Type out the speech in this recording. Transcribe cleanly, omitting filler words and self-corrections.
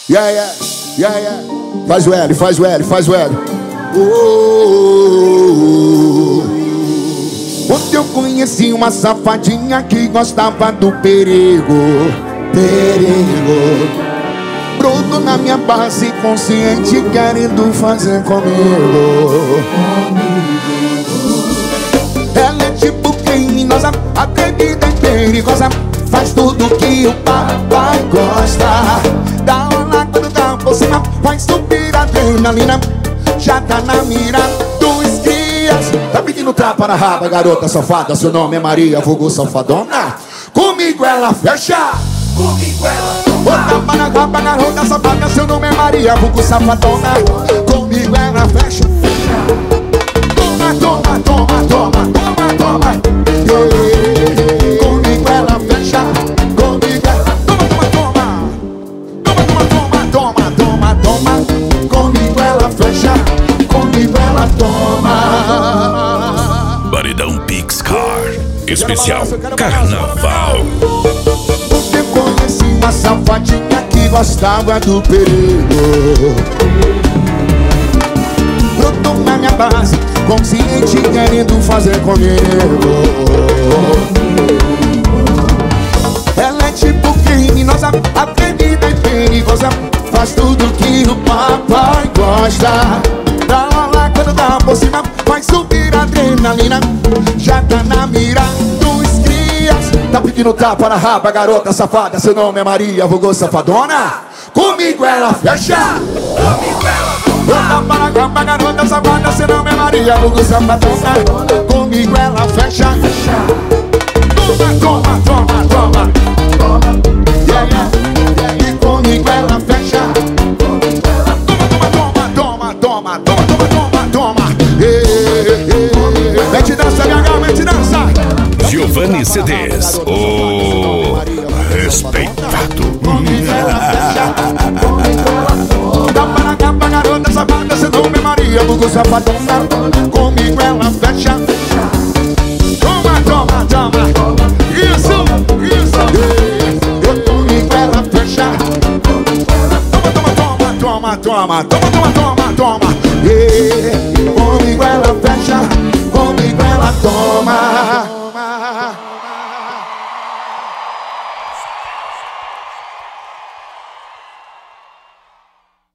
Yeah. Faz o L, faz o L, faz o L. Ontem eu conheci uma safadinha que gostava do perigo. Brotou na minha base consciente, querendo fazer comigo. Ela é tipo criminosa, atrevida e perigosa. Faz tudo que o papai gosta. Dá uma quando dá por cima, faz subir a adrenalina. Já tá na mira dos crias. Tá pedindo tapa na raba, garota safada. Seu nome é Maria, vulgo safadona. Comigo ela fecha. Comigo ela toma. Tapa na raba, garota safada. Seu nome é Maria, vulgo safadona. Comigo ela fecha. Toma, toma, toma, toma, toma, toma. Comigo ela fecha. Comigo ela toma, toma, toma. Toma, toma, toma, toma. Comigo ela fecha. Comigo ela toma. Baridão Pix Car especial Carnaval. Eu conheci uma safadinha que gostava do perigo. Brotou na minha base consciente, querendo fazer comigo. Ela é tipo criminosa, atrevida e perigosa. Faz tudo que o papai gosta. Dá lá quando dá por cima, vai subir a adrenalina. Já tá na mira dos crias. Tá pedindo tapa na raba, garota safada. Seu nome é Maria, vulgo safadona. Comigo ela fecha. Comigo ela toma. Tapa na raba, garota safada. Seu nome é Maria, vulgo safadona. Comigo ela fecha. Toma, toma, toma, toma. Yeah. E comigo ela fecha. Toma, toma, toma, toma, toma, toma. Mete dança, BH, mete dança. Giovanni CDs, o respeitado. Tapa na capa, garota safada. Seu nome é Maria, vulgo safadona. Comigo ela fecha. Toma, toma, toma. Isso. Comigo ela fecha. Toma, toma, toma, toma, toma, toma, toma, toma.